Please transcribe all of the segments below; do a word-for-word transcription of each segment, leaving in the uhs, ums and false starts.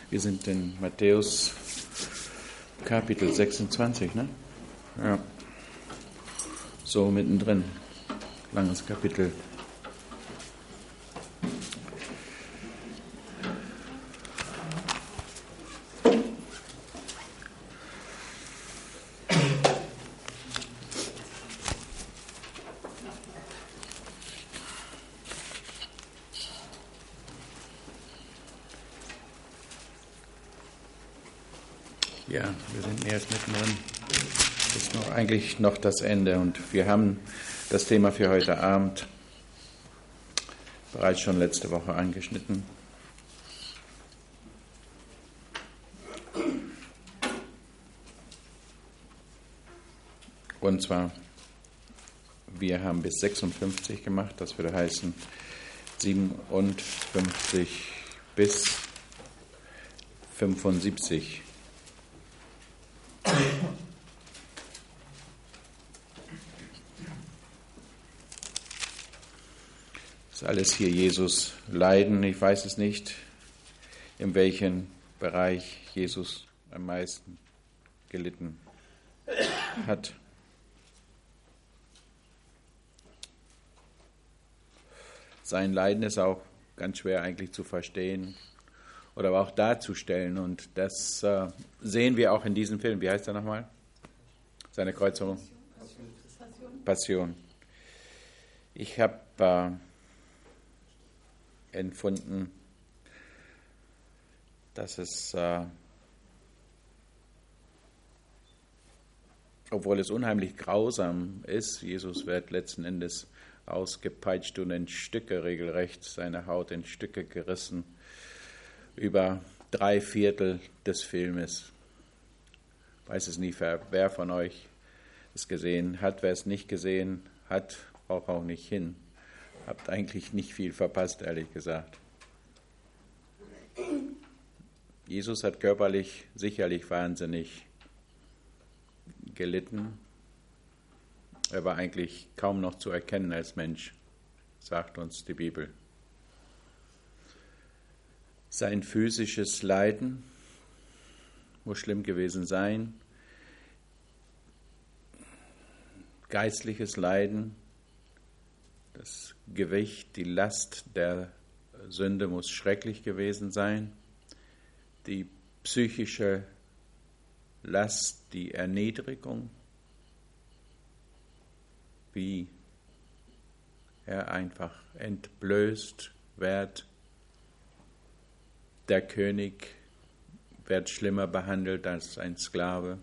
Wir sind in Matthäus Kapitel sechsundzwanzig, ne? Ja. So mittendrin. Langes Kapitel. Ja, wir sind erst mittendrin. Das ist noch eigentlich noch das Ende und wir haben das Thema für heute Abend bereits schon letzte Woche angeschnitten. Und zwar, wir haben bis sechsundfünfzig gemacht, das würde heißen siebenundfünfzig bis fünfundsiebzig. Das ist alles hier Jesus Leiden. Ich weiß es nicht, in welchem Bereich Jesus am meisten gelitten hat. Sein Leiden ist auch ganz schwer eigentlich zu verstehen oder aber auch darzustellen. Und das äh, sehen wir auch in diesem Film. Wie heißt er nochmal? Seine Kreuzung? Passion. Passion. Ich habe äh, empfunden, dass es, äh, obwohl es unheimlich grausam ist, Jesus wird letzten Endes ausgepeitscht und in Stücke regelrecht, seine Haut in Stücke gerissen, über drei Viertel des Filmes. Ich weiß es nicht, wer von euch es gesehen hat, wer es nicht gesehen hat, braucht auch nicht hin. Habt eigentlich nicht viel verpasst, ehrlich gesagt. Jesus hat körperlich sicherlich wahnsinnig gelitten. Er war eigentlich kaum noch zu erkennen als Mensch, sagt uns die Bibel. Sein physisches Leiden muss schlimm gewesen sein. Geistliches Leiden, das Gewicht, die Last der Sünde muss schrecklich gewesen sein. Die psychische Last, die Erniedrigung, wie er einfach entblößt wird. Der König wird schlimmer behandelt als ein Sklave.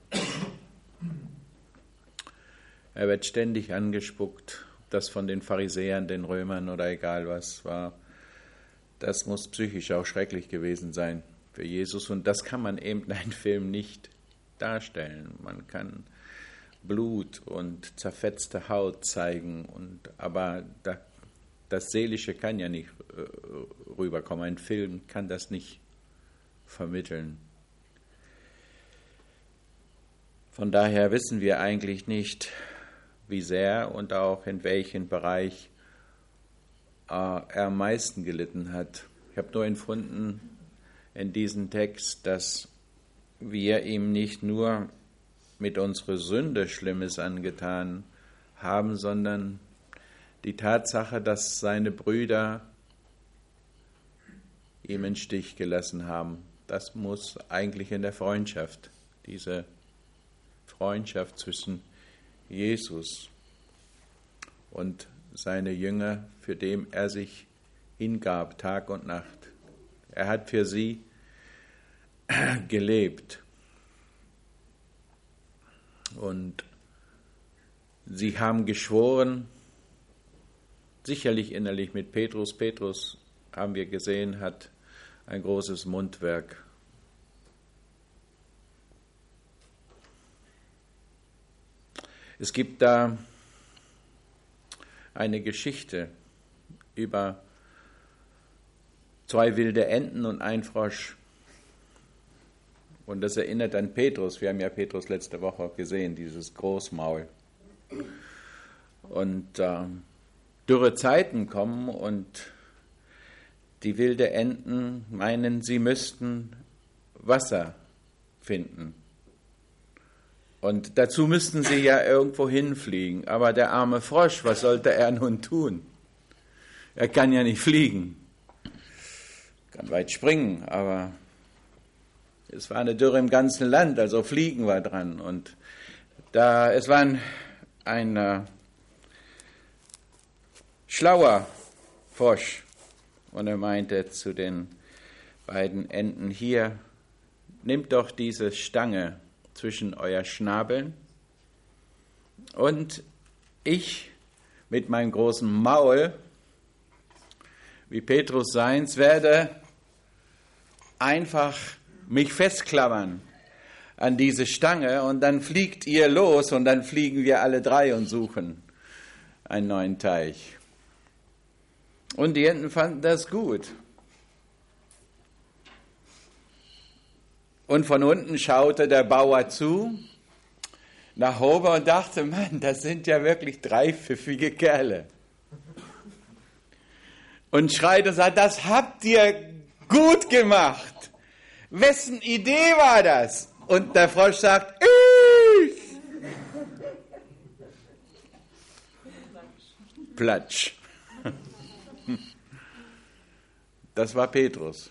Er wird ständig angespuckt, ob das von den Pharisäern, den Römern oder egal was war. Das muss psychisch auch schrecklich gewesen sein für Jesus. Und das kann man eben in einem Film nicht darstellen. Man kann Blut und zerfetzte Haut zeigen, und, aber da, das Seelische kann ja nicht äh, rüberkommen. Ein Film kann das nicht vermitteln. Von daher wissen wir eigentlich nicht, wie sehr und auch in welchem Bereich äh, er am meisten gelitten hat. Ich habe nur empfunden in diesem Text, dass wir ihm nicht nur mit unserer Sünde Schlimmes angetan haben, sondern die Tatsache, dass seine Brüder ihm im Stich gelassen haben. Das muss eigentlich in der Freundschaft, diese Freundschaft zwischen Jesus und seine Jünger, für den er sich hingab, Tag und Nacht. Er hat für sie gelebt. Und sie haben geschworen, sicherlich innerlich mit Petrus. Petrus, haben wir gesehen, hat ein großes Mundwerk. Es gibt da eine Geschichte über zwei wilde Enten und ein Frosch. Und das erinnert an Petrus. Wir haben ja Petrus letzte Woche gesehen, dieses Großmaul. Und äh, dürre Zeiten kommen und die wilden Enten meinen, sie müssten Wasser finden. Und dazu müssten sie ja irgendwo hinfliegen. Aber der arme Frosch, was sollte er nun tun? Er kann ja nicht fliegen. Kann weit springen, aber es war eine Dürre im ganzen Land, also Fliegen war dran. Und da, es war ein, ein äh, schlauer Frosch. Und er meinte zu den beiden Enten, hier, nehmt doch diese Stange zwischen euer Schnabeln und ich mit meinem großen Maul, wie Petrus seins, werde einfach mich festklammern an diese Stange und dann fliegt ihr los und dann fliegen wir alle drei und suchen einen neuen Teich. Und die Enten fanden das gut. Und von unten schaute der Bauer zu, nach oben und dachte, Mann, das sind ja wirklich drei pfiffige Kerle. Und schreit und sagt, das habt ihr gut gemacht. Wessen Idee war das? Und der Frosch sagt, ich. Platsch. Das war Petrus.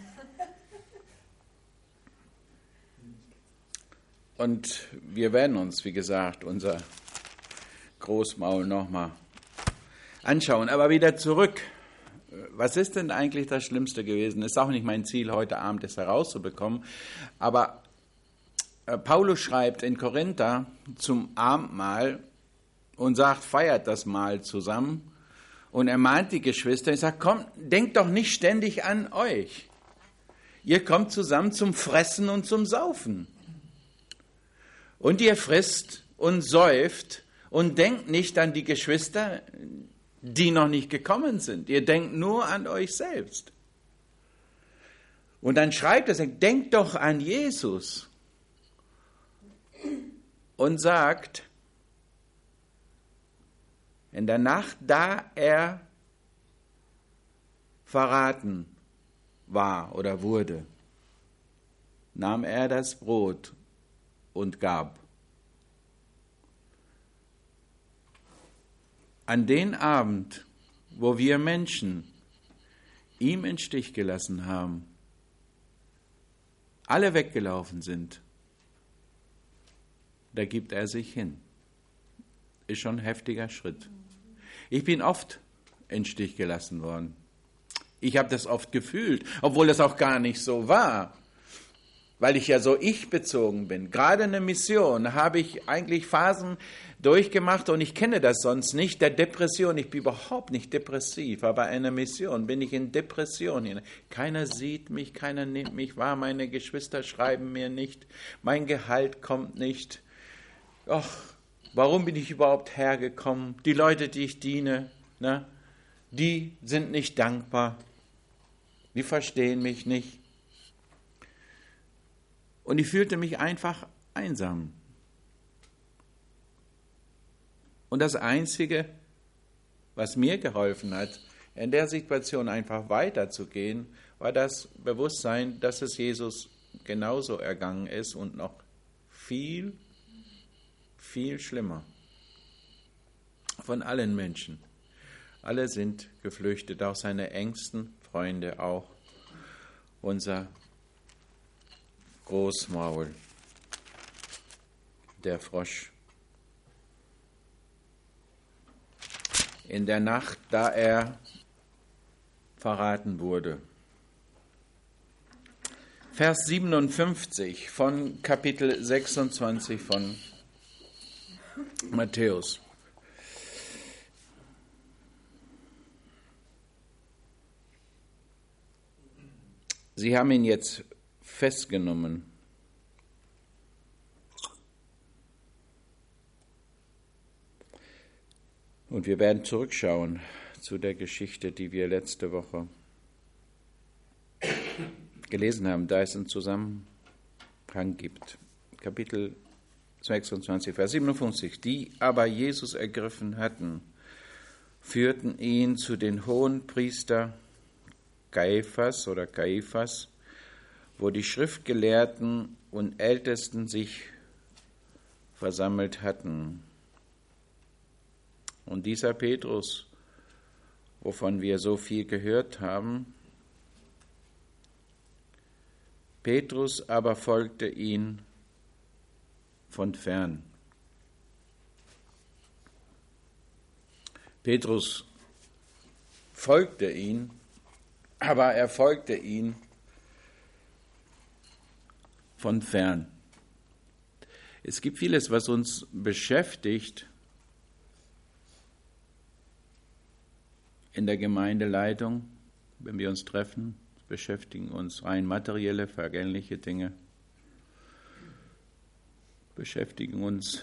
Und wir werden uns, wie gesagt, unser Großmaul nochmal anschauen. Aber wieder zurück. Was ist denn eigentlich das Schlimmste gewesen? Ist auch nicht mein Ziel, heute Abend das herauszubekommen. Aber Paulus schreibt in Korinther zum Abendmahl und sagt, feiert das Mahl zusammen. Und er mahnt die Geschwister und sagt, komm, denkt doch nicht ständig an euch. Ihr kommt zusammen zum Fressen und zum Saufen. Und ihr frisst und säuft und denkt nicht an die Geschwister, die noch nicht gekommen sind. Ihr denkt nur an euch selbst. Und dann schreibt er, denkt doch an Jesus und sagt, in der Nacht, da er verraten war oder wurde, nahm er das Brot und gab. An den Abend, wo wir Menschen ihm in Stich gelassen haben, alle weggelaufen sind, da gibt er sich hin. Ist schon ein heftiger Schritt. Ich bin oft in Stich gelassen worden. Ich habe das oft gefühlt, obwohl das auch gar nicht so war, weil ich ja so ich-bezogen bin. Gerade in der Mission habe ich eigentlich Phasen durchgemacht und ich kenne das sonst nicht, der Depression. Ich bin überhaupt nicht depressiv, aber in der Mission bin ich in Depression hinein. Keiner sieht mich, keiner nimmt mich wahr, meine Geschwister schreiben mir nicht, mein Gehalt kommt nicht. Ach, warum bin ich überhaupt hergekommen? Die Leute, die ich diene, ne, die sind nicht dankbar. Die verstehen mich nicht. Und ich fühlte mich einfach einsam. Und das Einzige, was mir geholfen hat, in der Situation einfach weiterzugehen, war das Bewusstsein, dass es Jesus genauso ergangen ist und noch viel, viel schlimmer. Von allen Menschen. Alle sind geflüchtet, auch seine engsten Freunde, auch unser Großmaul, der Frosch. In der Nacht, da er verraten wurde. Vers siebenundfünfzig von Kapitel sechsundzwanzig von Matthäus. Sie haben ihn jetzt festgenommen. Und wir werden zurückschauen zu der Geschichte, die wir letzte Woche gelesen haben, da es einen Zusammenhang gibt. Kapitel sechsundzwanzig, Vers siebenundfünfzig. Die aber Jesus ergriffen hatten, führten ihn zu den Hohenpriester Kaiphas oder Kaiphas wo die Schriftgelehrten und Ältesten sich versammelt hatten. Und dieser Petrus, wovon wir so viel gehört haben, Petrus aber folgte ihn von fern. Petrus folgte ihn, aber er folgte ihn von fern. Es gibt vieles, was uns beschäftigt in der Gemeindeleitung, wenn wir uns treffen, beschäftigen uns rein materielle, vergängliche Dinge, beschäftigen uns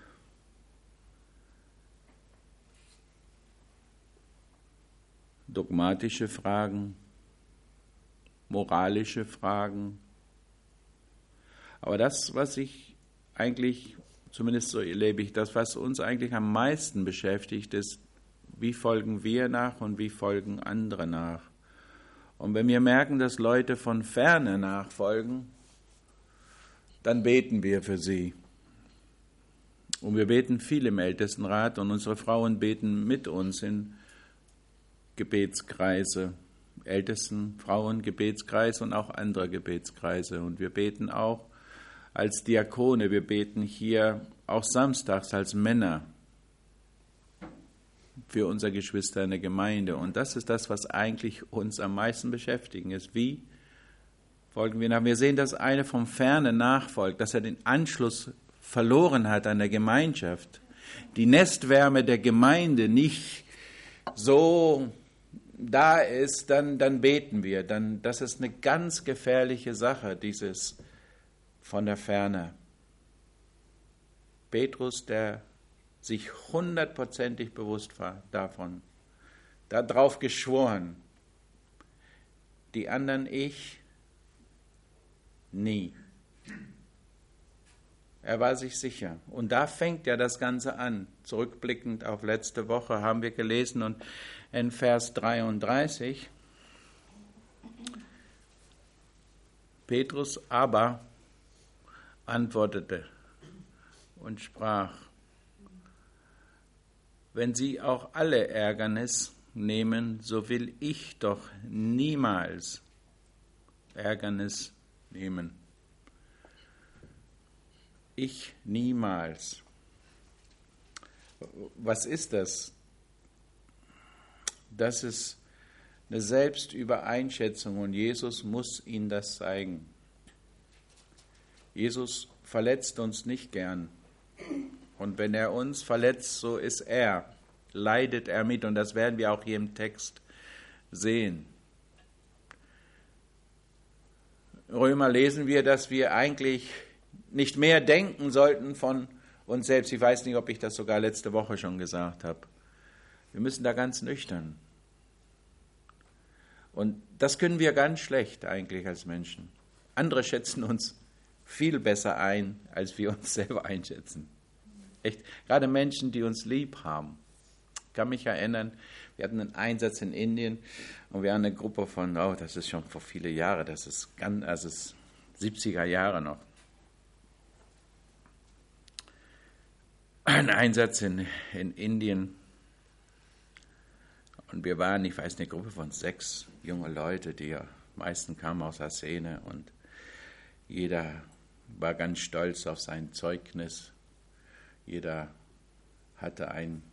dogmatische Fragen, moralische Fragen. Aber das, was ich eigentlich, zumindest so erlebe ich, das, was uns eigentlich am meisten beschäftigt, ist, wie folgen wir nach und wie folgen andere nach. Und wenn wir merken, dass Leute von ferne nachfolgen, dann beten wir für sie. Und wir beten viel im Ältestenrat und unsere Frauen beten mit uns in Gebetskreise, Ältesten, Frauen, Gebetskreise und auch andere Gebetskreise. Und wir beten auch als Diakone, wir beten hier auch samstags als Männer für unsere Geschwister in der Gemeinde. Und das ist das, was eigentlich uns am meisten beschäftigen ist. Wie folgen wir nach? Wir sehen, dass einer vom Ferne nachfolgt, dass er den Anschluss verloren hat an der Gemeinschaft, die Nestwärme der Gemeinde nicht so da ist, dann, dann beten wir. Dann, das ist eine ganz gefährliche Sache, dieses von der Ferne. Petrus, der sich hundertprozentig bewusst war davon, darauf geschworen, die anderen ich nie. Er war sich sicher. Und da fängt ja das Ganze an. Zurückblickend auf letzte Woche haben wir gelesen und in Vers dreiunddreißig, Petrus aber antwortete und sprach: Wenn Sie auch alle Ärgernis nehmen, so will ich doch niemals Ärgernis nehmen. Ich niemals. Was ist das? Das ist eine Selbstübereinschätzung und Jesus muss Ihnen das zeigen. Jesus verletzt uns nicht gern. Und wenn er uns verletzt, so ist er, leidet er mit. Und das werden wir auch hier im Text sehen. In Römer lesen wir, dass wir eigentlich nicht mehr denken sollten von uns selbst. Ich weiß nicht, ob ich das sogar letzte Woche schon gesagt habe. Wir müssen da ganz nüchtern. Und das können wir ganz schlecht eigentlich als Menschen. Andere schätzen uns viel besser ein, als wir uns selber einschätzen. Echt, gerade Menschen, die uns lieb haben. Ich kann mich erinnern, wir hatten einen Einsatz in Indien und wir haben eine Gruppe von, oh, das ist schon vor viele Jahre, das ist ganz, also es siebziger Jahre noch. Ein Einsatz in, in Indien. Und wir waren, ich weiß, eine Gruppe von sechs junge Leute, die ja meisten kamen aus der Szene und jeder war ganz stolz auf sein Zeugnis. Jeder hatte ein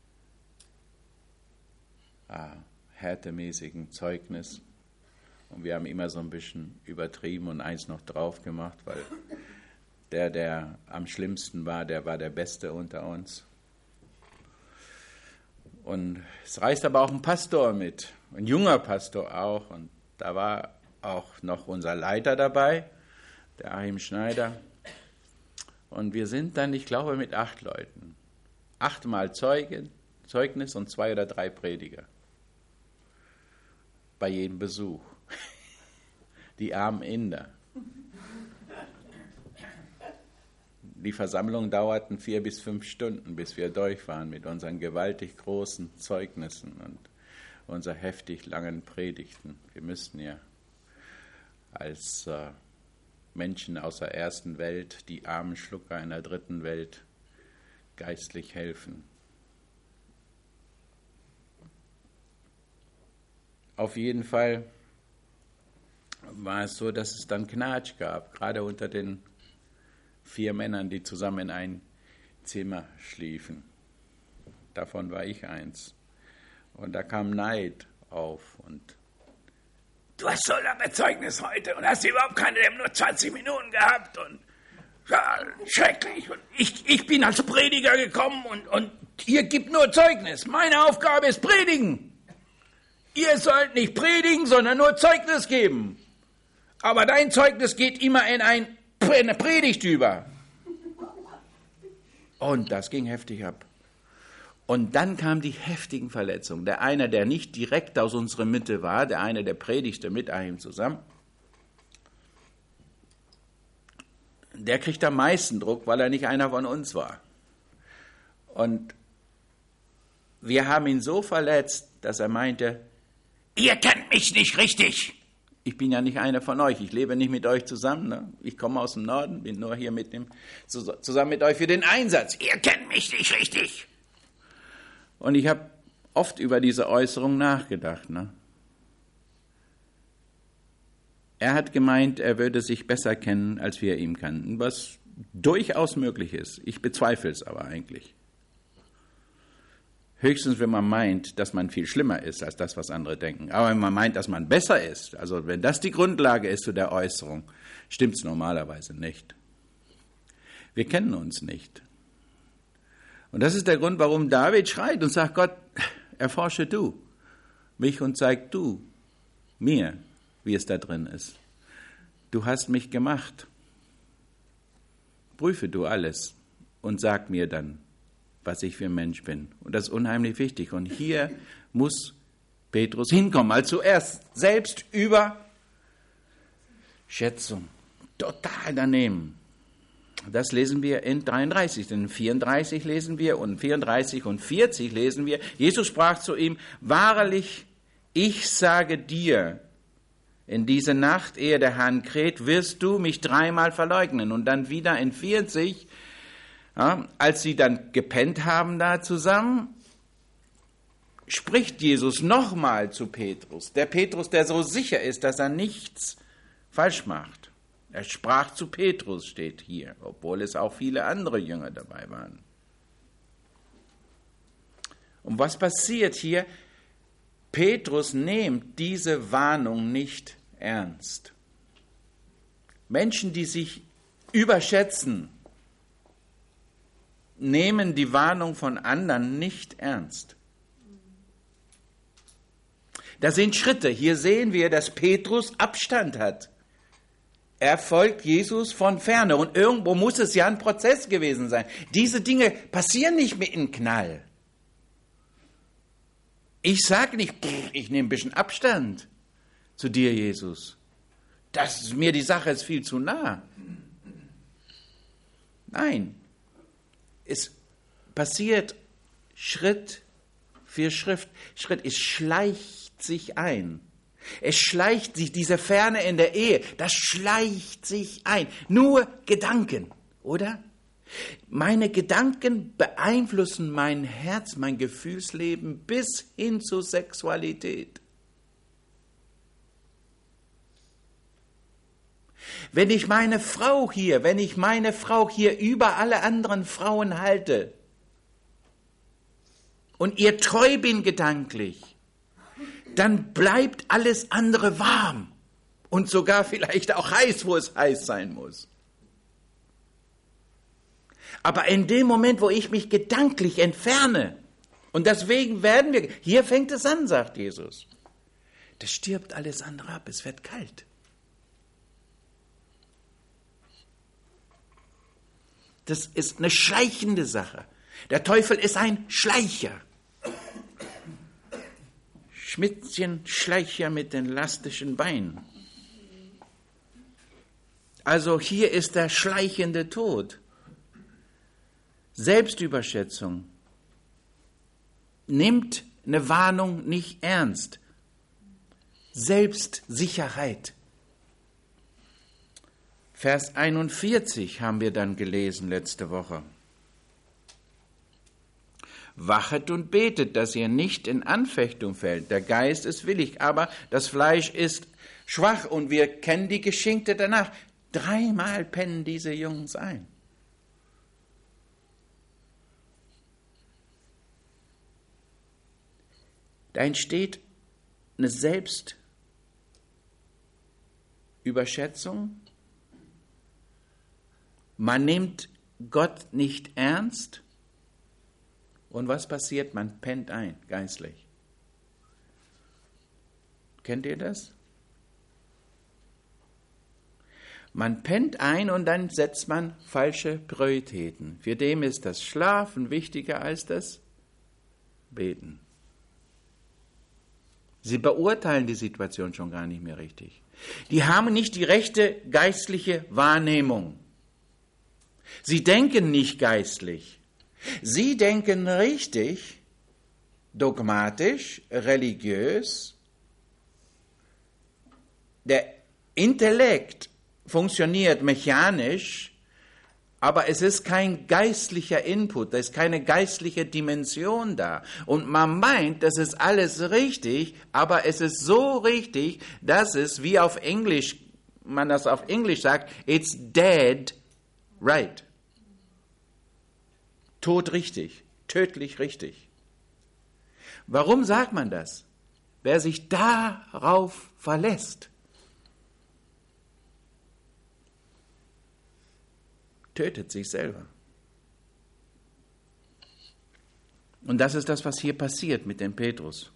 äh, härtemäßigen Zeugnis. Und wir haben immer so ein bisschen übertrieben und eins noch drauf gemacht, weil der, der am schlimmsten war, der war der Beste unter uns. Und es reist aber auch ein Pastor mit, ein junger Pastor auch. Und da war auch noch unser Leiter dabei, der Achim Schneider. Und wir sind dann, ich glaube, mit acht Leuten. Achtmal Zeugen, Zeugnis und zwei oder drei Prediger. Bei jedem Besuch. Die armen Inder. Die Versammlungen dauerten vier bis fünf Stunden, bis wir durch waren mit unseren gewaltig großen Zeugnissen und unseren heftig langen Predigten. Wir müssten ja als äh, Menschen aus der ersten Welt, die armen Schlucker in der dritten Welt, geistlich helfen. Auf jeden Fall war es so, dass es dann Knatsch gab, gerade unter den vier Männern, die zusammen in ein Zimmer schliefen. Davon war ich eins. Und da kam Neid auf. Und du hast so lange Zeugnis heute und hast überhaupt keine, nur zwanzig Minuten gehabt. Und ja, schrecklich. Und ich, ich bin als Prediger gekommen und, und ihr gebt nur Zeugnis. Meine Aufgabe ist predigen. Ihr sollt nicht predigen, sondern nur Zeugnis geben. Aber dein Zeugnis geht immer in ein, eine Predigt über. Und das ging heftig ab. Und dann kamen die heftigen Verletzungen. Der eine, der nicht direkt aus unserer Mitte war, der eine, der predigte mit einem zusammen, der kriegt am meisten Druck, weil er nicht einer von uns war. Und wir haben ihn so verletzt, dass er meinte, ihr kennt mich nicht richtig. Ich bin ja nicht einer von euch. Ich lebe nicht mit euch zusammen. Ne? Ich komme aus dem Norden, bin nur hier mit dem, zusammen mit euch für den Einsatz. Ihr kennt mich nicht richtig. Und ich habe oft über diese Äußerung nachgedacht. Ne? Er hat gemeint, er würde sich besser kennen, als wir ihn kannten, was durchaus möglich ist. Ich bezweifle es aber eigentlich. Höchstens, wenn man meint, dass man viel schlimmer ist als das, was andere denken. Aber wenn man meint, dass man besser ist, also wenn das die Grundlage ist zu der Äußerung, stimmt es normalerweise nicht. Wir kennen uns nicht. Und das ist der Grund, warum David schreit und sagt, Gott, erforsche du mich und zeig du mir, wie es da drin ist. Du hast mich gemacht. Prüfe du alles und sag mir dann, was ich für ein Mensch bin. Und das ist unheimlich wichtig. Und hier muss Petrus hinkommen. Also zuerst Selbstüberschätzung. Total daneben. Das lesen wir in dreiunddreißig. In vierunddreißig lesen wir und vierunddreißig und vierzig lesen wir. Jesus sprach zu ihm, wahrlich, ich sage dir, in dieser Nacht, ehe der Hahn kräht, wirst du mich dreimal verleugnen. Und dann wieder in vierzig, ja, als sie dann gepennt haben da zusammen, spricht Jesus nochmal zu Petrus. Der Petrus, der so sicher ist, dass er nichts falsch macht. Er sprach zu Petrus, steht hier, obwohl es auch viele andere Jünger dabei waren. Und was passiert hier? Petrus nimmt diese Warnung nicht ernst. Menschen, die sich überschätzen, nehmen die Warnung von anderen nicht ernst. Das sind Schritte. Hier sehen wir, dass Petrus Abstand hat. Er folgt Jesus von ferne. Und irgendwo muss es ja ein Prozess gewesen sein. Diese Dinge passieren nicht mit einem Knall. Ich sage nicht, pff, ich nehme ein bisschen Abstand zu dir, Jesus. Das, mir die Sache ist viel zu nah. Nein. Es passiert Schritt für Schritt. Schritt. Es schleicht sich ein. Es schleicht sich, diese Ferne in der Ehe, das schleicht sich ein. Nur Gedanken, oder? Meine Gedanken beeinflussen mein Herz, mein Gefühlsleben bis hin zur Sexualität. Wenn ich meine Frau hier, wenn ich meine Frau hier über alle anderen Frauen halte und ihr treu bin gedanklich, dann bleibt alles andere warm und sogar vielleicht auch heiß, wo es heiß sein muss. Aber in dem Moment, wo ich mich gedanklich entferne, und deswegen werden wir, hier fängt es an, sagt Jesus, das stirbt alles andere ab, es wird kalt. Das ist eine schleichende Sache. Der Teufel ist ein Schleicher. Schmitzchen, Schleicher mit den lastischen Beinen. Also hier ist der schleichende Tod. Selbstüberschätzung. Nimmt eine Warnung nicht ernst. Selbstsicherheit. Vers einundvierzig haben wir dann gelesen letzte Woche. Wachet und betet, dass ihr nicht in Anfechtung fällt. Der Geist ist willig, aber das Fleisch ist schwach. Und wir kennen die Geschichte danach. Dreimal pennen diese Jungs ein. Da entsteht eine Selbstüberschätzung. Man nimmt Gott nicht ernst. Und was passiert? Man pennt ein, geistlich. Kennt ihr das? Man pennt ein und dann setzt man falsche Prioritäten. Für den ist das Schlafen wichtiger als das Beten. Sie beurteilen die Situation schon gar nicht mehr richtig. Die haben nicht die rechte geistliche Wahrnehmung. Sie denken nicht geistlich. Sie denken richtig, dogmatisch, religiös. Der Intellekt funktioniert mechanisch, aber es ist kein geistlicher Input, da ist keine geistliche Dimension da. Und man meint, das ist alles richtig, aber es ist so richtig, dass es, wie auf Englisch, man das auf Englisch sagt, it's dead right. Tot richtig, tödlich richtig. Warum sagt man das? Wer sich darauf verlässt, tötet sich selber. Und das ist das, was hier passiert mit dem Petrus.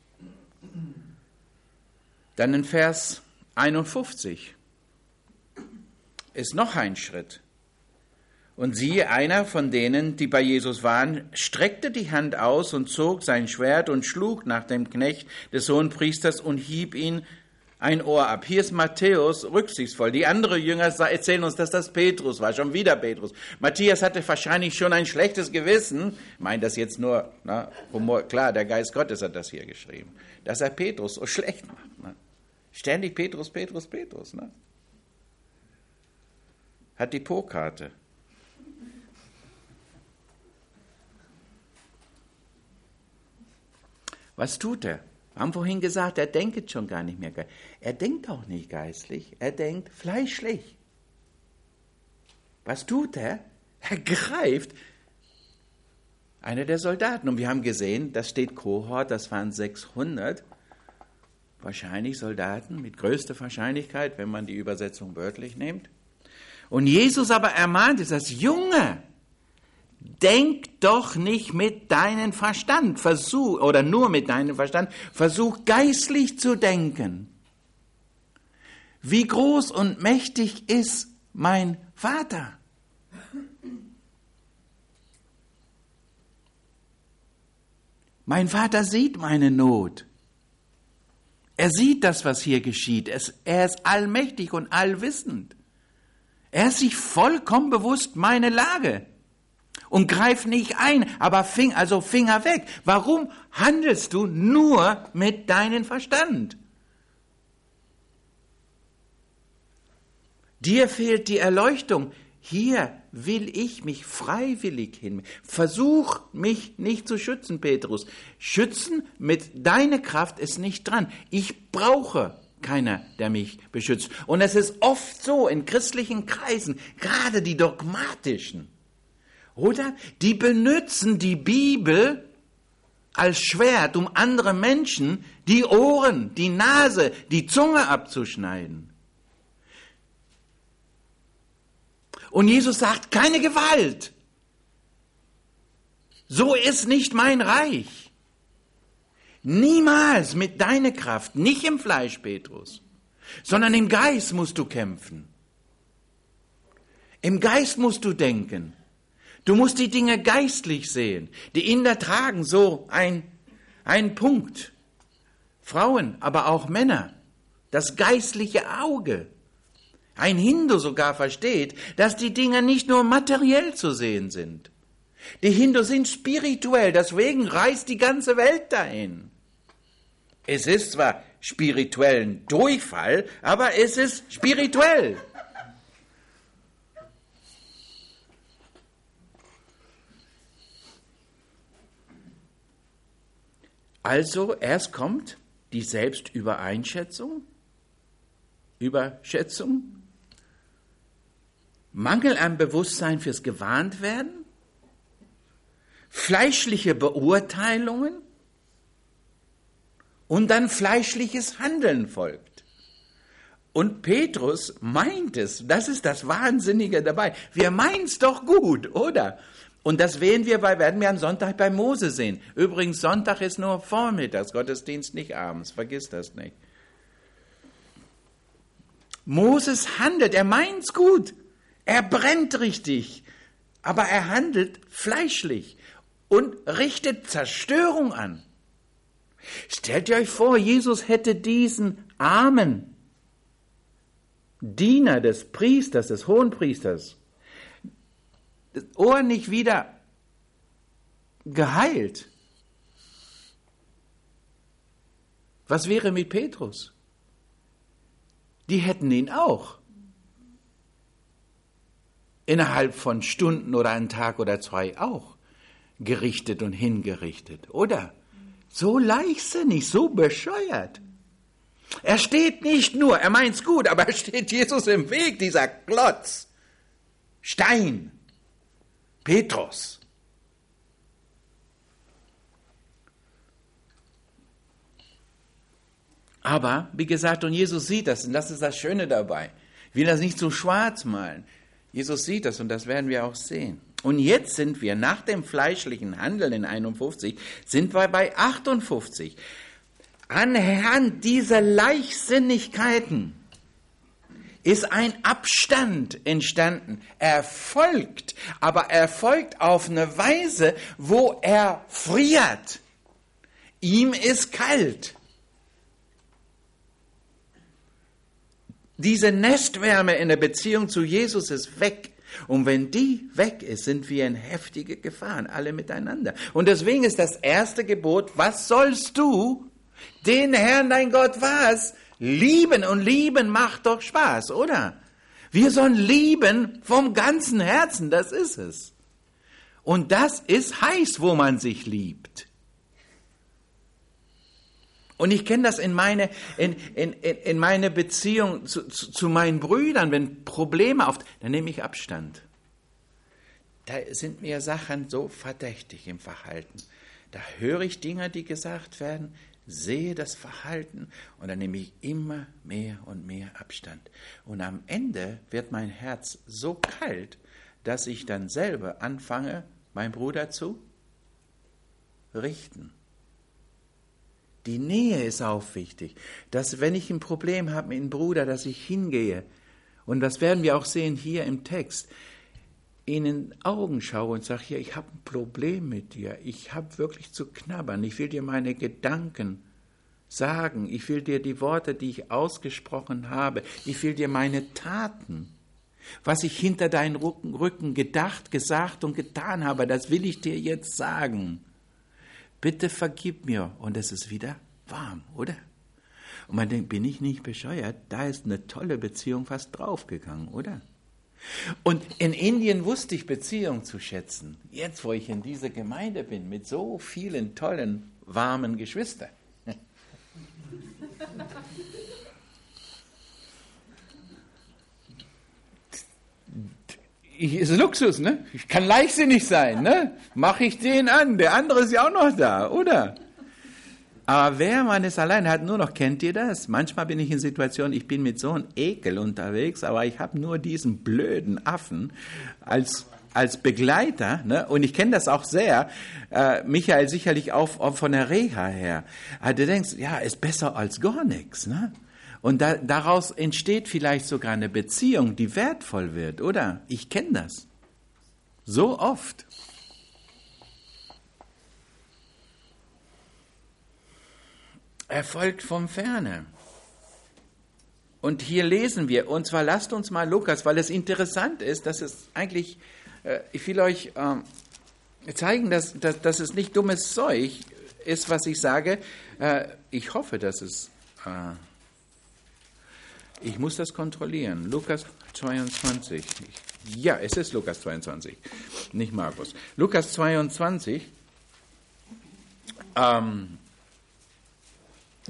Dann in Vers einundfünfzig ist noch ein Schritt. Und siehe, einer von denen, die bei Jesus waren, streckte die Hand aus und zog sein Schwert und schlug nach dem Knecht des Hohenpriesters und hieb ihn ein Ohr ab. Hier ist Matthäus rücksichtsvoll. Die anderen Jünger erzählen uns, dass das Petrus war, schon wieder Petrus. Matthias hatte wahrscheinlich schon ein schlechtes Gewissen. Ich meine das jetzt nur, na, Humor. Klar, der Geist Gottes hat das hier geschrieben, dass er Petrus so schlecht macht. Ne? Ständig Petrus, Petrus, Petrus. Ne? Hat die Po-Karte. Was tut er? Wir haben vorhin gesagt, er denkt schon gar nicht mehr geistlich. Er denkt auch nicht geistlich, er denkt fleischlich. Was tut er? Er greift einer der Soldaten. Und wir haben gesehen, das steht Kohort, das waren sechshundert. Wahrscheinlich Soldaten, mit größter Wahrscheinlichkeit, wenn man die Übersetzung wörtlich nimmt. Und Jesus aber ermahnte das Junge, denk doch nicht mit deinem Verstand, versuch, oder nur mit deinem Verstand, versuch geistlich zu denken. Wie groß und mächtig ist mein Vater? Mein Vater sieht meine Not. Er sieht das, was hier geschieht. Er ist allmächtig und allwissend. Er ist sich vollkommen bewusst meiner Lage. Und greif nicht ein, aber fing, also Finger weg. Warum handelst du nur mit deinem Verstand? Dir fehlt die Erleuchtung. Hier will ich mich freiwillig hin. Versuch mich nicht zu schützen, Petrus. Schützen mit deiner Kraft ist nicht dran. Ich brauche keiner, der mich beschützt. Und es ist oft so in christlichen Kreisen, gerade die dogmatischen, oder? Die benutzen die Bibel als Schwert, um andere Menschen die Ohren, die Nase, die Zunge abzuschneiden. Und Jesus sagt, keine Gewalt. So ist nicht mein Reich. Niemals mit deiner Kraft, nicht im Fleisch, Petrus, sondern im Geist musst du kämpfen. Im Geist musst du denken. Du musst die Dinge geistlich sehen. Die Inder tragen so ein, ein Punkt. Frauen, aber auch Männer. Das geistliche Auge. Ein Hindu sogar versteht, dass die Dinge nicht nur materiell zu sehen sind. Die Hindus sind spirituell, deswegen reist die ganze Welt dahin. Es ist zwar spirituellen Durchfall, aber es ist spirituell. Also erst kommt die Selbstübereinschätzung, Überschätzung, Mangel an Bewusstsein fürs Gewarntwerden, fleischliche Beurteilungen und dann fleischliches Handeln folgt. Und Petrus meint es, das ist das Wahnsinnige dabei. Wir meinen es doch gut, oder? Und das werden wir, bei, werden wir am Sonntag bei Mose sehen. Übrigens, Sonntag ist nur vormittags, Gottesdienst nicht abends, vergiss das nicht. Moses handelt, er meint's gut, er brennt richtig, aber er handelt fleischlich und richtet Zerstörung an. Stellt ihr euch vor, Jesus hätte diesen armen Diener des Priesters, des Hohenpriesters, das Ohr nicht wieder geheilt. Was wäre mit Petrus? Die hätten ihn auch innerhalb von Stunden oder einen Tag oder zwei auch gerichtet und hingerichtet, oder? So leichtsinnig, so bescheuert. Er steht nicht nur, er meint's gut, aber er steht Jesus im Weg, dieser Klotz, Stein, Petrus. Aber, wie gesagt, und Jesus sieht das, und das ist das Schöne dabei. Ich will das nicht so schwarz malen. Jesus sieht das, und das werden wir auch sehen. Und jetzt sind wir nach dem fleischlichen Handeln in einundfünfzig, sind wir bei achtundfünfzig. Anhand dieser Leichtsinnigkeiten ist ein Abstand entstanden. Er folgt, aber er folgt auf eine Weise, wo er friert. Ihm ist kalt. Diese Nestwärme in der Beziehung zu Jesus ist weg. Und wenn die weg ist, sind wir in heftige Gefahren, alle miteinander. Und deswegen ist das erste Gebot, was sollst du? Den Herrn, dein Gott, was? Lieben, und lieben macht doch Spaß, oder? Wir sollen lieben vom ganzen Herzen, das ist es. Und das ist heiß, wo man sich liebt. Und ich kenne das in meine, in, in, in meine Beziehung zu, zu, zu meinen Brüdern, wenn Probleme auf, dann nehme ich Abstand. Da sind mir Sachen so verdächtig im Verhalten. Da höre ich Dinge, die gesagt werden, sehe das Verhalten und dann nehme ich immer mehr und mehr Abstand. Und am Ende wird mein Herz so kalt, dass ich dann selber anfange, meinen Bruder zu richten. Die Nähe ist auch wichtig, dass wenn ich ein Problem habe mit einem Bruder, dass ich hingehe, und das werden wir auch sehen hier im Text, in den Augen schaue und sage, hier, ich habe ein Problem mit dir, ich habe wirklich zu knabbern, ich will dir meine Gedanken sagen, ich will dir die Worte, die ich ausgesprochen habe, ich will dir meine Taten, was ich hinter deinen Rücken gedacht, gesagt und getan habe, das will ich dir jetzt sagen. Bitte vergib mir. Und es ist wieder warm, oder? Und man denkt, bin ich nicht bescheuert? Da ist eine tolle Beziehung fast draufgegangen, oder? Und in Indien wusste ich Beziehung zu schätzen. Jetzt, wo ich in dieser Gemeinde bin, mit so vielen tollen, warmen Geschwistern. Ist Luxus, ne? Ich kann leichtsinnig sein, ne? Mache ich den an, der andere ist ja auch noch da, oder? Aber wer man es allein hat, nur noch, kennt ihr das? Manchmal bin ich in Situationen, ich bin mit so einem Ekel unterwegs, aber ich habe nur diesen blöden Affen als, als Begleiter, ne? Und ich kenne das auch sehr, äh, Michael sicherlich auch, auch von der Reha her. Also du denkst, ja, ist besser als gar nichts, ne? Und da, daraus entsteht vielleicht sogar eine Beziehung, die wertvoll wird, oder? Ich kenne das. So oft. Er folgt vom Ferne. Und hier lesen wir, und zwar lasst uns mal Lukas, weil es interessant ist, dass es eigentlich, äh, ich will euch äh, zeigen, dass, dass, dass es nicht dummes Zeug ist, was ich sage. Äh, ich hoffe, dass es... Äh, Ich muss das kontrollieren. Lukas zweiundzwanzig. Ja, es ist Lukas zweiundzwanzig, nicht Markus. Lukas zweiundzwanzig. Ähm,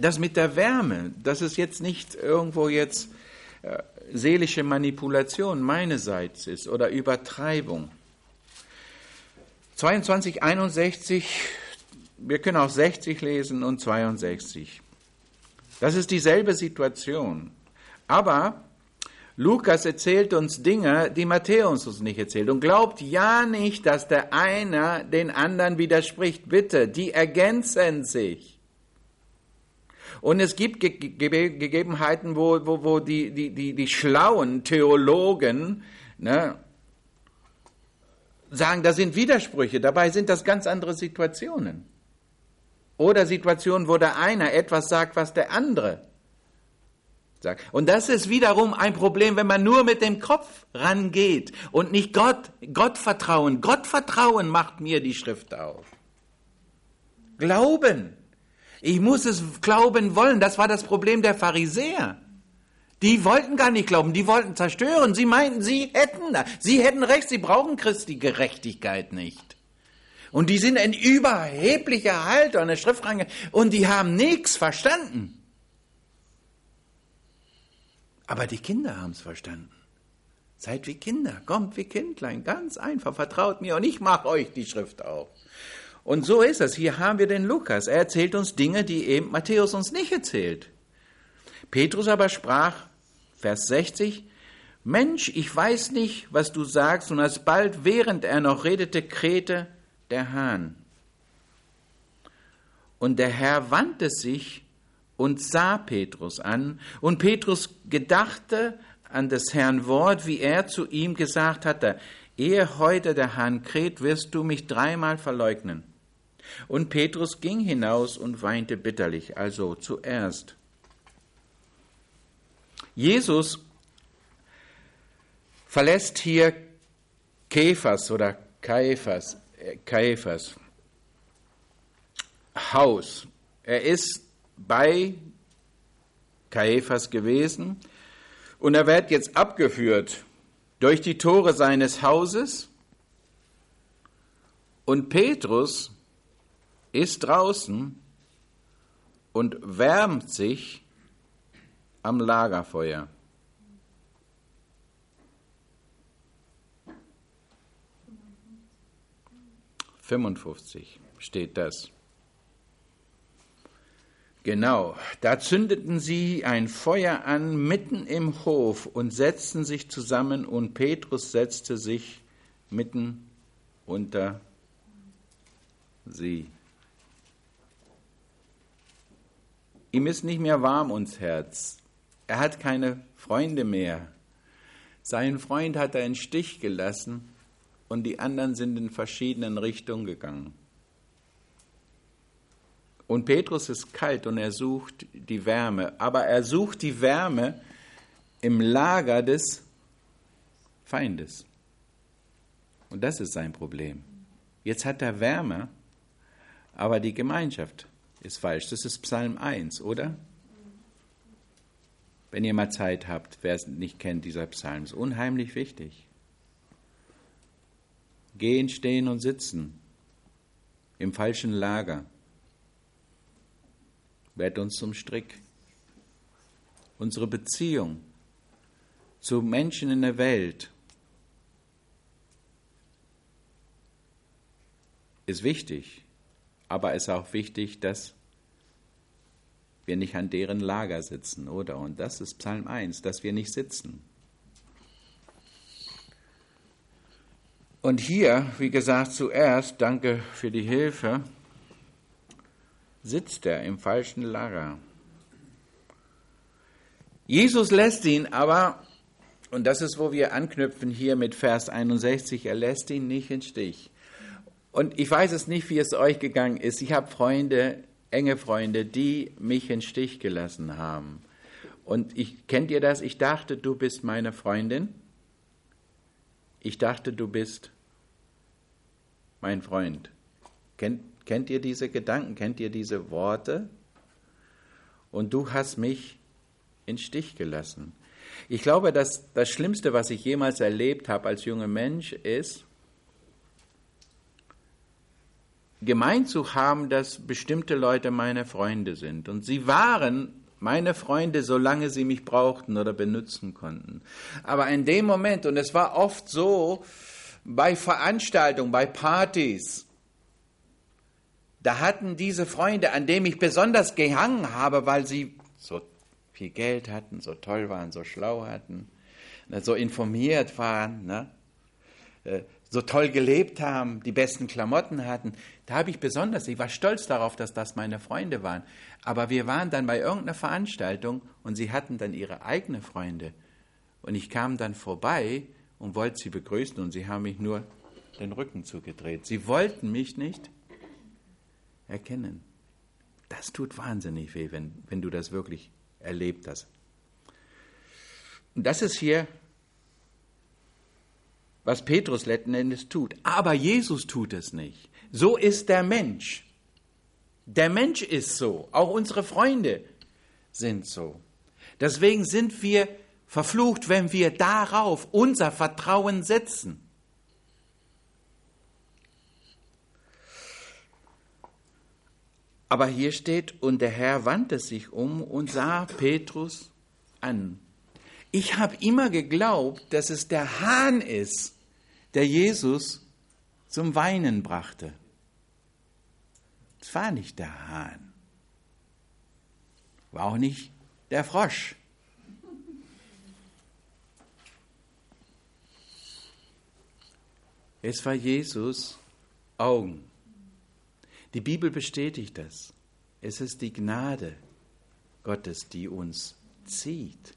das mit der Wärme, das ist jetzt nicht irgendwo jetzt äh, seelische Manipulation meinerseits ist oder Übertreibung. zweiundzwanzig, einundsechzig, wir können auch sechzig lesen und zweiundsechzig. Das ist dieselbe Situation. Aber Lukas erzählt uns Dinge, die Matthäus uns nicht erzählt. Und glaubt ja nicht, dass der eine den anderen widerspricht. Bitte, die ergänzen sich. Und es gibt Ge- Ge- Gegebenheiten, wo, wo, wo die, die, die, die schlauen Theologen, ne, sagen, das sind Widersprüche. Dabei sind das ganz andere Situationen. Oder Situationen, wo der eine etwas sagt, was der andere sagt. Und das ist wiederum ein Problem, wenn man nur mit dem Kopf rangeht und nicht Gott, Gott vertrauen. Gott vertrauen macht mir die Schrift auf. Glauben. Ich muss es glauben wollen. Das war das Problem der Pharisäer. Die wollten gar nicht glauben, die wollten zerstören. Sie meinten, sie hätten, sie hätten recht, sie brauchen Christi Gerechtigkeit nicht. Und die sind in überheblicher Haltung in der Schrift reingegangen und die haben nichts verstanden. Aber die Kinder haben es verstanden. Seid wie Kinder, kommt wie Kindlein, ganz einfach, vertraut mir und ich mache euch die Schrift auf. Und so ist es. Hier haben wir den Lukas. Er erzählt uns Dinge, die eben Matthäus uns nicht erzählt. Petrus aber sprach, Vers sechzig, Mensch, ich weiß nicht, was du sagst, und alsbald, während er noch redete, krähte der Hahn. Und der Herr wandte sich und sah Petrus an, und Petrus gedachte an des Herrn Wort, wie er zu ihm gesagt hatte, ehe heute der Hahn kräht, wirst du mich dreimal verleugnen. Und Petrus ging hinaus und weinte bitterlich, also zuerst. Jesus verlässt hier Kephas oder Kaiphas, äh, Kaiphas Haus. Er ist bei Kaiphas gewesen und er wird jetzt abgeführt durch die Tore seines Hauses und Petrus ist draußen und wärmt sich am Lagerfeuer. fünfundfünfzig steht das. Genau, da zündeten sie ein Feuer an mitten im Hof und setzten sich zusammen und Petrus setzte sich mitten unter sie. Ihm ist nicht mehr warm ums Herz. Er hat keine Freunde mehr. Seinen Freund hat er in Stich gelassen und die anderen sind in verschiedenen Richtungen gegangen. Und Petrus ist kalt und er sucht die Wärme, aber er sucht die Wärme im Lager des Feindes. Und das ist sein Problem. Jetzt hat er Wärme, aber die Gemeinschaft ist falsch. Das ist Psalm eins, oder? Wenn ihr mal Zeit habt, wer es nicht kennt, dieser Psalm ist unheimlich wichtig. Gehen, stehen und sitzen im falschen Lager wird uns zum Strick. Unsere Beziehung zu Menschen in der Welt ist wichtig, aber es ist auch wichtig, dass wir nicht an deren Lager sitzen, oder? Und das ist Psalm eins, dass wir nicht sitzen. Und hier, wie gesagt, zuerst, danke für die Hilfe, sitzt er im falschen Lager. Jesus lässt ihn aber, und das ist, wo wir anknüpfen hier mit Vers einundsechzig, er lässt ihn nicht im Stich. Und ich weiß es nicht, wie es euch gegangen ist. Ich habe Freunde, enge Freunde, die mich im Stich gelassen haben. Und ich, kennt ihr das? Ich dachte, du bist meine Freundin. Ich dachte, du bist mein Freund. Kennt, kennt ihr diese Gedanken? Kennt ihr diese Worte? Und du hast mich in Stich gelassen. Ich glaube, dass das Schlimmste, was ich jemals erlebt habe als junger Mensch, ist, gemeint zu haben, dass bestimmte Leute meine Freunde sind. Und sie waren meine Freunde, solange sie mich brauchten oder benutzen konnten. Aber in dem Moment, und es war oft so, bei Veranstaltungen, bei Partys, da hatten diese Freunde, an denen ich besonders gehangen habe, weil sie so viel Geld hatten, so toll waren, so schlau hatten, so informiert waren, ne? so toll gelebt haben, die besten Klamotten hatten. Da habe ich besonders, ich war stolz darauf, dass das meine Freunde waren. Aber wir waren dann bei irgendeiner Veranstaltung und sie hatten dann ihre eigenen Freunde. Und ich kam dann vorbei und wollte sie begrüßen und sie haben mich nur den Rücken zugedreht. Sie wollten mich nicht erkennen. Das tut wahnsinnig weh, wenn, wenn du das wirklich erlebt hast. Und das ist hier, was Petrus letzten Endes tut. Aber Jesus tut es nicht. So ist der Mensch. Der Mensch ist so. Auch unsere Freunde sind so. Deswegen sind wir verflucht, wenn wir darauf unser Vertrauen setzen. Aber hier steht, und der Herr wandte sich um und sah Petrus an. Ich habe immer geglaubt, dass es der Hahn ist, der Jesus zum Weinen brachte. Es war nicht der Hahn. War auch nicht der Frosch. Es war Jesus' Augen. Die Bibel bestätigt das. Es ist die Gnade Gottes, die uns zieht.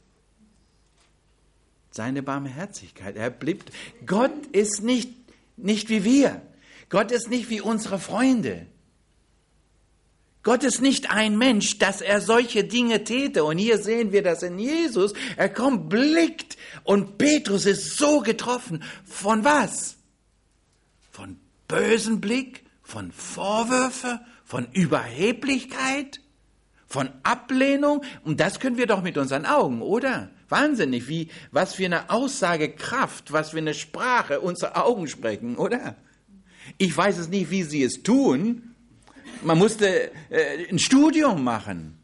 Seine Barmherzigkeit. Er blieb. Gott ist nicht, nicht wie wir. Gott ist nicht wie unsere Freunde. Gott ist nicht ein Mensch, dass er solche Dinge täte. Und hier sehen wir das in Jesus. Er kommt, blickt und Petrus ist so getroffen. Von was? Von bösen Blick, von Vorwürfe, von Überheblichkeit, von Ablehnung. Und das können wir doch mit unseren Augen, oder? Wahnsinnig, wie, was für eine Aussagekraft, was für eine Sprache unsere Augen sprechen, oder? Ich weiß es nicht, wie sie es tun. Man musste äh, ein Studium machen.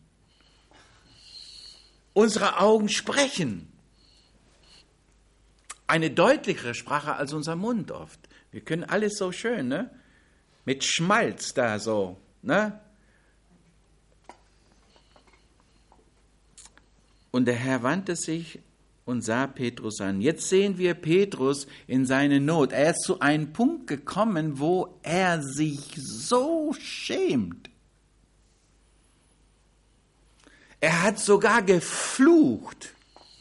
Unsere Augen sprechen. Eine deutlichere Sprache als unser Mund oft. Wir können alles so schön, ne? Mit Schmalz da so, ne? Und der Herr wandte sich und sah Petrus an. Jetzt sehen wir Petrus in seine Not. Er ist zu einem Punkt gekommen, wo er sich so schämt. Er hat sogar geflucht,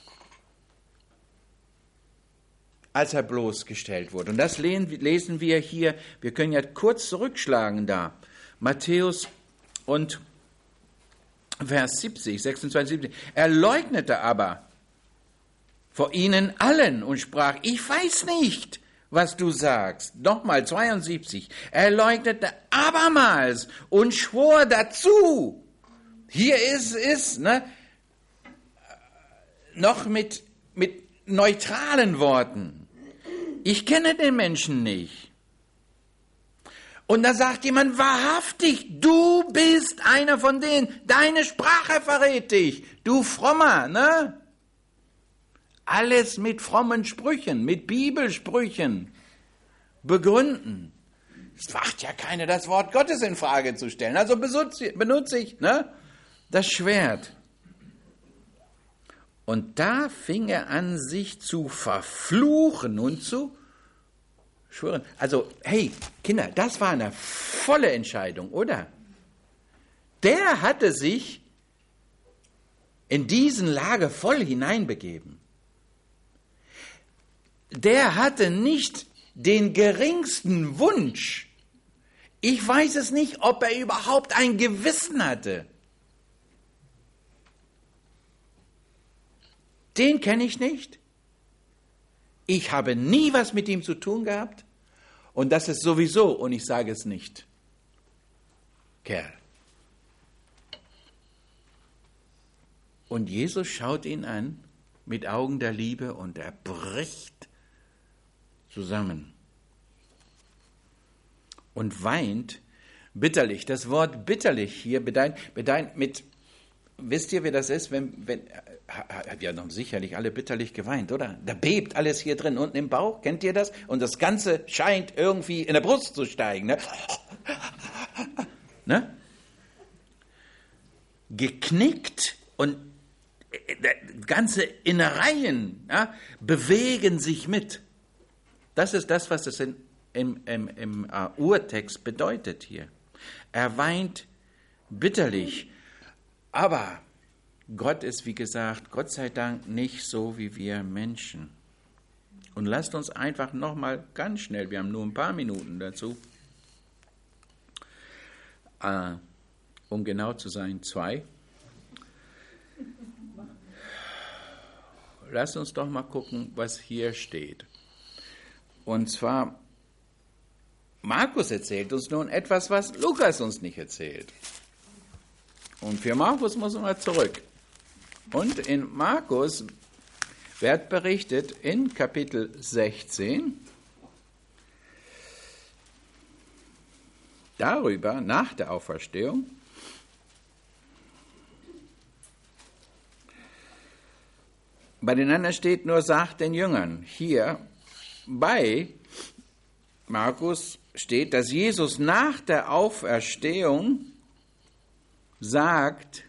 als er bloßgestellt wurde. Und das lesen wir hier, wir können ja kurz zurückschlagen da. Matthäus und Vers siebzig, sechsundzwanzig, siebzig. Er leugnete aber vor ihnen allen und sprach, ich weiß nicht, was du sagst. Nochmal, zweiundsiebzig. Er leugnete abermals und schwor dazu. Hier ist es, ne, noch mit, mit neutralen Worten. Ich kenne den Menschen nicht. Und da sagt jemand, wahrhaftig, du bist einer von denen, deine Sprache verrät dich, du Frommer, ne? Alles mit frommen Sprüchen, mit Bibelsprüchen begründen. Es wagt ja keiner, das Wort Gottes in Frage zu stellen. Also benutze, benutze ich, ne, das Schwert. Und da fing er an, sich zu verfluchen und zu schwören. Also, hey, Kinder, das war eine volle Entscheidung, oder? Der hatte sich in diesen Lager voll hineinbegeben. Der hatte nicht den geringsten Wunsch. Ich weiß es nicht, ob er überhaupt ein Gewissen hatte. Den kenne ich nicht. Ich habe nie was mit ihm zu tun gehabt. Und das ist sowieso, und ich sage es nicht, Kerl. Und Jesus schaut ihn an mit Augen der Liebe und er bricht zusammen und weint Bitterlich, das Wort bitterlich hier bedeutet mit, wisst ihr, wie das ist, wenn, wenn, wir haben sicherlich alle bitterlich geweint, oder? Da bebt alles hier drin, unten im Bauch, kennt ihr das? Und das Ganze scheint irgendwie in der Brust zu steigen, ne? Ne? Geknickt und ganze Innereien, ja, bewegen sich mit. Das ist das, was es in, im, im, im uh, Urtext bedeutet hier. Er weint bitterlich, aber Gott ist, wie gesagt, Gott sei Dank nicht so wie wir Menschen. Und lasst uns einfach nochmal ganz schnell, wir haben nur ein paar Minuten dazu, uh, um genau zu sein, zwei. Lasst uns doch mal gucken, was hier steht. Und zwar, Markus erzählt uns nun etwas, was Lukas uns nicht erzählt. Und für Markus muss man zurück. Und in Markus wird berichtet in Kapitel sechzehn darüber, nach der Auferstehung, bei den anderen steht nur, sagt den Jüngern. Hier bei Markus steht, dass Jesus nach der Auferstehung sagt,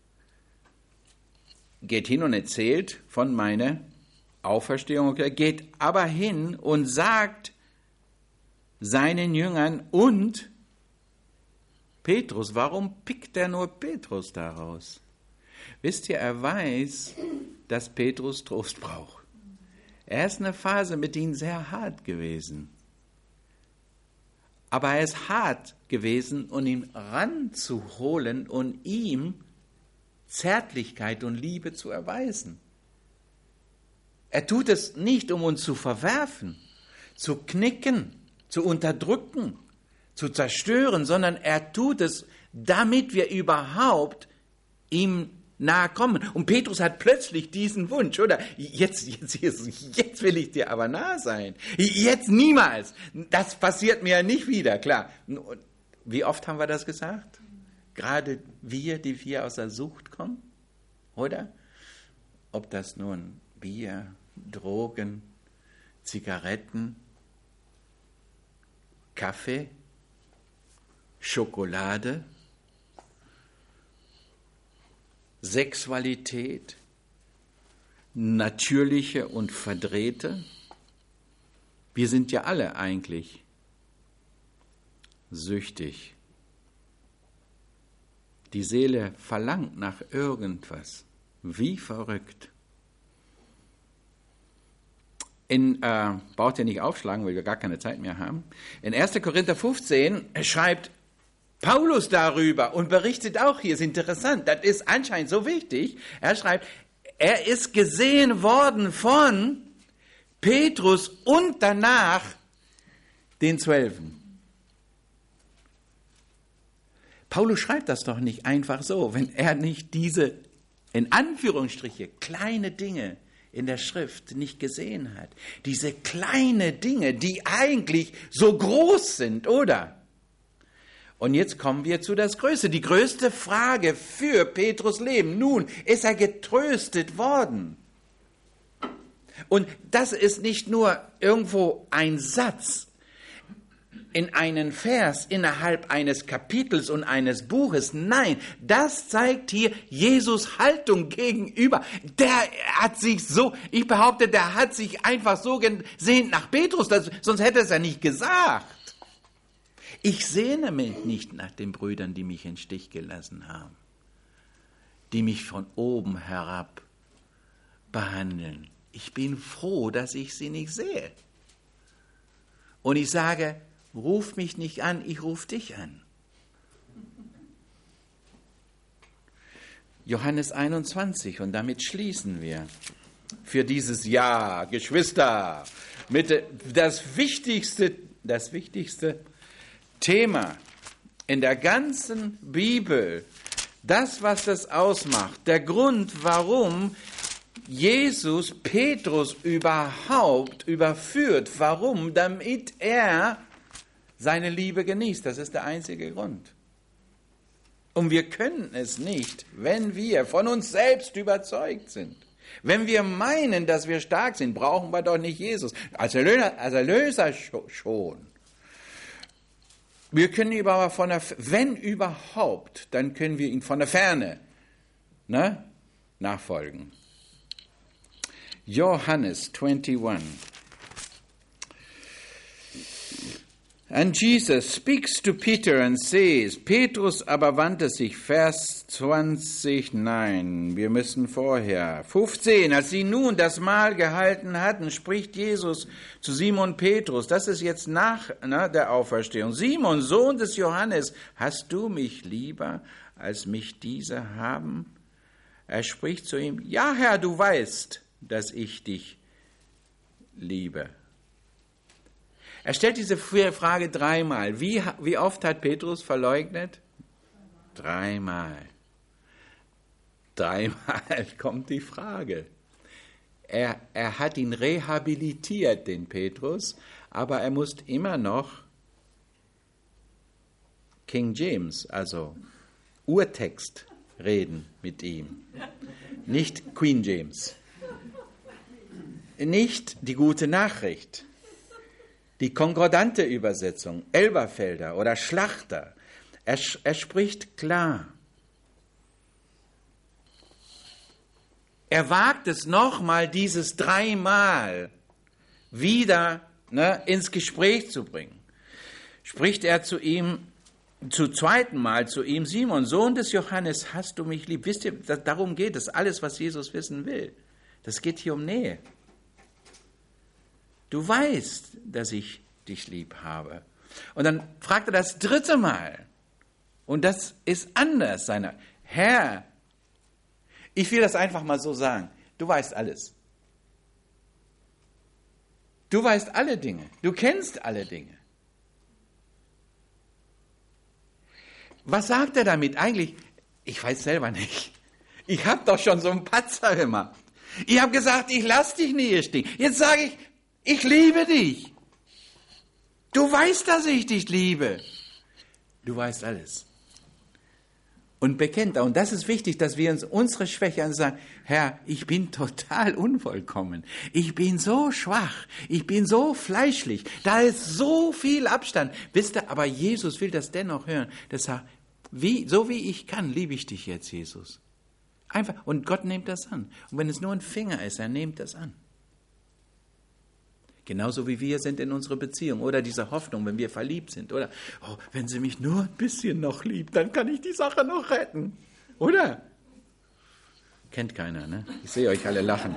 geht hin und erzählt von meiner Auferstehung, geht aber hin und sagt seinen Jüngern und Petrus. Warum pickt er nur Petrus daraus? Wisst ihr, er weiß, dass Petrus Trost braucht. Er ist eine Phase mit ihm sehr hart gewesen. Aber er ist hart gewesen, um ihn ranzuholen und ihm Zärtlichkeit und Liebe zu erweisen. Er tut es nicht, um uns zu verwerfen, zu knicken, zu unterdrücken, zu zerstören, sondern er tut es, damit wir überhaupt ihm nahe kommen. Und Petrus hat plötzlich diesen Wunsch, oder? Jetzt, jetzt, Jesus, jetzt will ich dir aber nahe sein. Jetzt niemals. Das passiert mir ja nicht wieder, klar. Wie oft haben wir das gesagt? Gerade wir, die wir aus der Sucht kommen, oder? Ob das nun Bier, Drogen, Zigaretten, Kaffee, Schokolade, Sexualität, natürliche und verdrehte. Wir sind ja alle eigentlich süchtig. Die Seele verlangt nach irgendwas. Wie verrückt. In, äh, braucht ihr nicht aufschlagen, weil wir gar keine Zeit mehr haben. In erster Korinther fünfzehn schreibt Paulus darüber und berichtet auch hier, ist interessant, das ist anscheinend so wichtig. Er schreibt, er ist gesehen worden von Petrus und danach den Zwölfen. Paulus schreibt das doch nicht einfach so, wenn er nicht diese, in Anführungsstriche, kleine Dinge in der Schrift nicht gesehen hat. Diese kleine Dinge, die eigentlich so groß sind, oder? Und jetzt kommen wir zu das Größte, die größte Frage für Petrus Leben. Nun ist er getröstet worden. Und das ist nicht nur irgendwo ein Satz in einen Vers innerhalb eines Kapitels und eines Buches. Nein, das zeigt hier Jesus Haltung gegenüber. Der hat sich so, ich behaupte, der hat sich einfach so gesehnt nach Petrus, das, sonst hätte er es ja nicht gesagt. Ich sehne mich nicht nach den Brüdern, die mich in Stich gelassen haben, die mich von oben herab behandeln. Ich bin froh, dass ich sie nicht sehe. Und ich sage, ruf mich nicht an, ich ruf dich an. Johannes einundzwanzig, und damit schließen wir für dieses Jahr, Geschwister, mit das wichtigste, das wichtigste Thema in der ganzen Bibel, das, was das ausmacht, der Grund, warum Jesus Petrus überhaupt überführt. Warum? Damit er seine Liebe genießt. Das ist der einzige Grund. Und wir können es nicht, wenn wir von uns selbst überzeugt sind. Wenn wir meinen, dass wir stark sind, brauchen wir doch nicht Jesus. Als Erlöser, als Erlöser schon. Wir können ihn aber von der, wenn überhaupt, dann können wir ihn von der Ferne, ne, nachfolgen. Johannes einundzwanzig. And Jesus speaks to Peter and says, Petrus aber wandte sich, Vers zwanzig, nein, wir müssen vorher, fünfzehn, als sie nun das Mahl gehalten hatten, spricht Jesus zu Simon Petrus, das ist jetzt nach ne, der Auferstehung, Simon, Sohn des Johannes, hast du mich lieber, als mich diese haben? Er spricht zu ihm, ja Herr, du weißt, dass ich dich liebe. Er stellt diese Frage dreimal. Wie, wie oft hat Petrus verleugnet? Dreimal. Dreimal kommt die Frage. Er, er hat ihn rehabilitiert, den Petrus, aber er muss immer noch King James, also Urtext, reden mit ihm. Nicht Queen James. Nicht die gute Nachricht. Die konkordante Übersetzung, Elberfelder oder Schlachter, er, er spricht klar. Er wagt es nochmal, dieses dreimal wieder ne, ins Gespräch zu bringen. Spricht er zu ihm, zu zweiten Mal zu ihm, Simon, Sohn des Johannes, hast du mich lieb? Wisst ihr, darum geht es, alles, was Jesus wissen will. Das geht hier um Nähe. Du weißt, dass ich dich lieb habe. Und dann fragt er das dritte Mal. Und das ist anders. Seine Herr, ich will das einfach mal so sagen. Du weißt alles. Du weißt alle Dinge. Du kennst alle Dinge. Was sagt er damit eigentlich? Ich weiß selber nicht. Ich habe doch schon so einen Patzer gemacht. Ich habe gesagt, ich lass dich nie hier stehen. Jetzt sage ich, ich liebe dich. Du weißt, dass ich dich liebe. Du weißt alles. Und bekennt, und das ist wichtig, dass wir uns unsere Schwäche an sagen, Herr, ich bin total unvollkommen. Ich bin so schwach. Ich bin so fleischlich. Da ist so viel Abstand. Wisst ihr, aber Jesus will das dennoch hören. Das sagt, wie, so wie ich kann, liebe ich dich jetzt, Jesus. Einfach. Und Gott nimmt das an. Und wenn es nur ein Finger ist, er nimmt das an. Genauso wie wir sind in unserer Beziehung oder diese Hoffnung, wenn wir verliebt sind. Oder, oh, wenn sie mich nur ein bisschen noch liebt, dann kann ich die Sache noch retten. Oder? Kennt keiner, ne? Ich sehe euch alle lachen.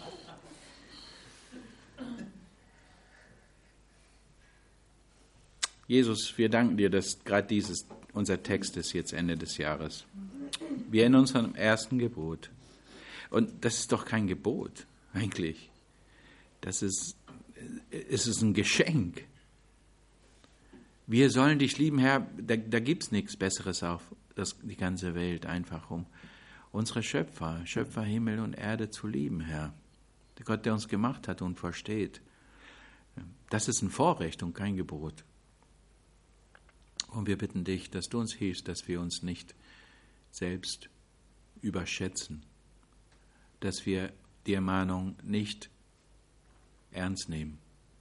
Jesus, wir danken dir, dass gerade dieses unser Text ist jetzt Ende des Jahres. Wir in unserem ersten Gebot. Und das ist doch kein Gebot, eigentlich. Das ist Es ist ein Geschenk. Wir sollen dich lieben, Herr. Da, da gibt es nichts Besseres auf das, die ganze Welt, einfach um unsere Schöpfer, Schöpfer Himmel und Erde zu lieben, Herr. Der Gott, der uns gemacht hat und versteht. Das ist ein Vorrecht und kein Gebot. Und wir bitten dich, dass du uns hilfst, dass wir uns nicht selbst überschätzen, dass wir die Ermahnung nicht ernst nehmen,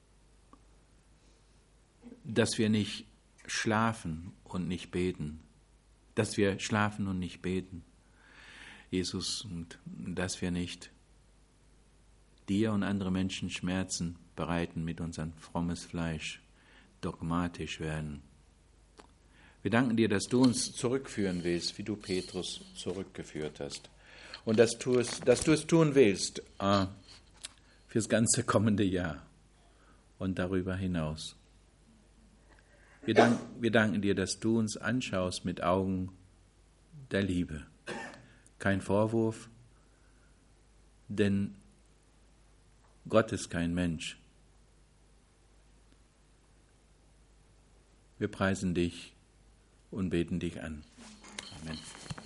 dass wir nicht schlafen und nicht beten, dass wir schlafen und nicht beten, Jesus, und dass wir nicht dir und andere Menschen Schmerzen bereiten mit unserem frommes Fleisch, dogmatisch werden. Wir danken dir, dass du uns zurückführen willst, wie du Petrus zurückgeführt hast, und dass du es, dass du es tun willst, äh, fürs ganze kommende Jahr und darüber hinaus. Wir, dank, wir danken dir, dass du uns anschaust mit Augen der Liebe. Kein Vorwurf, denn Gott ist kein Mensch. Wir preisen dich und beten dich an. Amen.